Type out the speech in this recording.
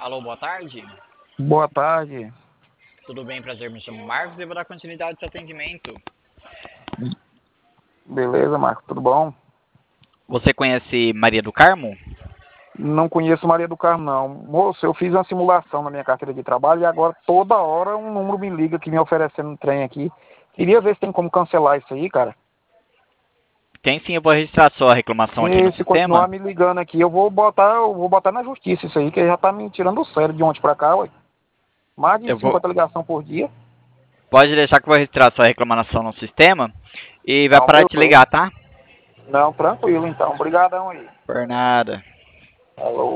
Alô, boa tarde. Boa tarde. Tudo bem, prazer, me chamo Marcos e vou dar continuidade ao seu atendimento. Beleza, Marcos, tudo bom? Você conhece Maria do Carmo? Não conheço Maria do Carmo, não. Moço, eu fiz uma simulação na minha carteira de trabalho e agora toda hora um número me liga aqui me oferecendo um trem aqui. Queria ver se tem como cancelar isso aí, cara. Tem sim, eu vou registrar sua reclamação aqui no Se continuar sistema. me ligando aqui, eu vou botar na justiça isso aí, que já tá me tirando o sério de ontem pra cá, ué. Mais de Eu vou... 50 ligações por dia. Pode deixar que eu vou registrar sua reclamação no sistema e vai Não, parar de te beleza. ligar, tá? Não, tranquilo então. Obrigadão aí. Por nada. Falou.